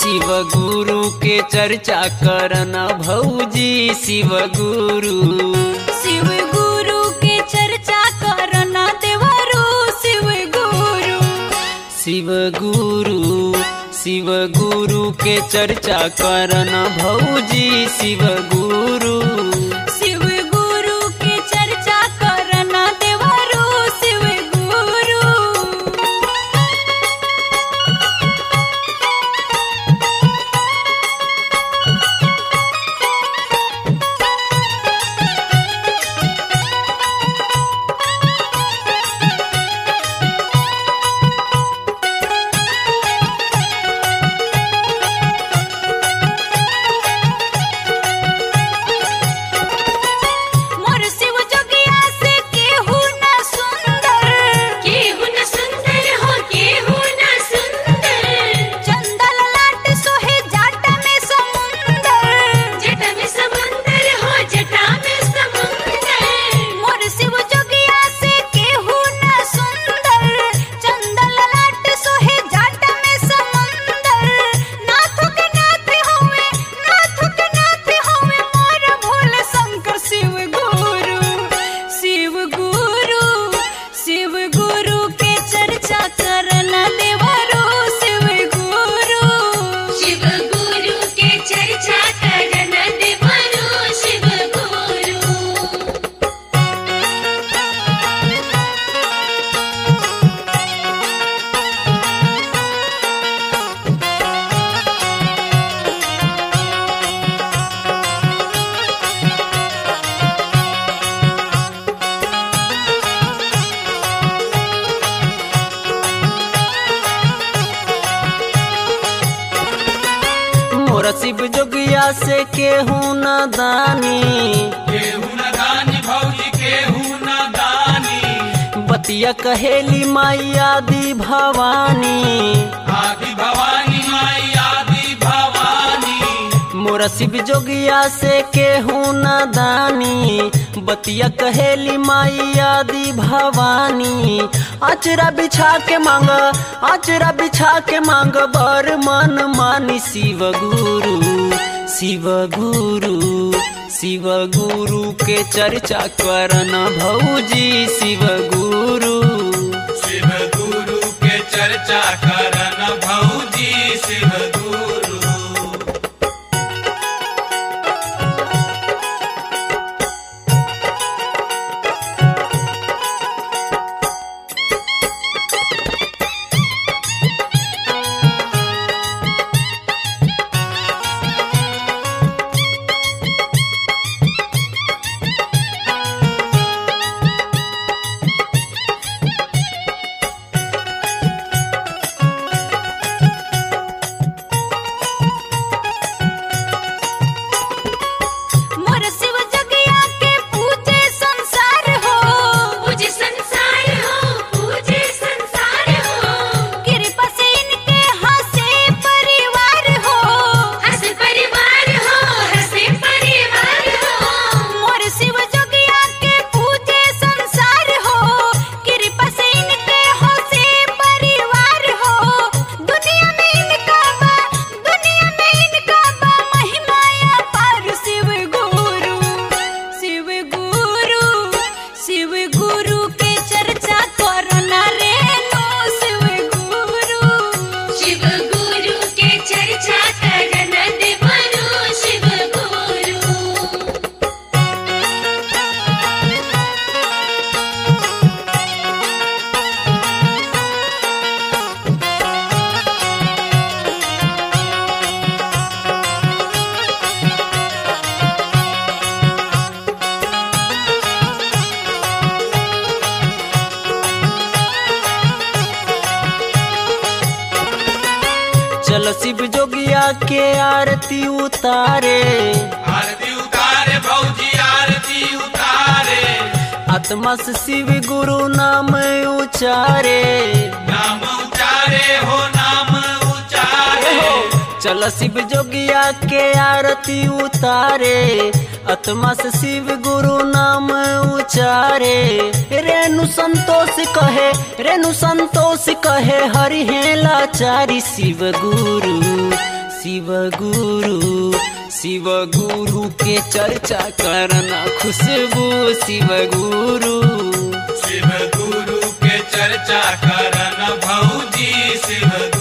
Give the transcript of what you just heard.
शिव गुरु के चर्चा करना भौजी शिव गुरु के चर्चा करना देवरू शिव गुरु के चर्चा करना भौजी शिव गुरु के चर्चा करना देवरू शिव गुरु। मोरा शिव जोगिया से केहू न दानी भौजी केहू न दानी बतिया कहेली माई आदि भवानी माई आदि भवानी मोरा शिव जोगिया से केहू न दानी बतिया कहेली माई आदि भवानी आचरा बिछा के मांग बर मन मानी शिव गुरु के चर्चा करना भौजी शिव गुरु के चर्चा करना भौजी शिव गुरु। चल शिव जोगिया के आरती उतारे भौजी आरती उतारे आत्मा से शिव गुरु नाम उचारे हो नाम उचारे चल शिव जोगिया के आरती उतारे आत्मा से शिव गुरु नाम उचारे रेणु संतोष कहे हरि है लाचारी शिव शिव गुरु के चर्चा करना खुशबू शिव गुरु के चर्चा करन भौजी शिव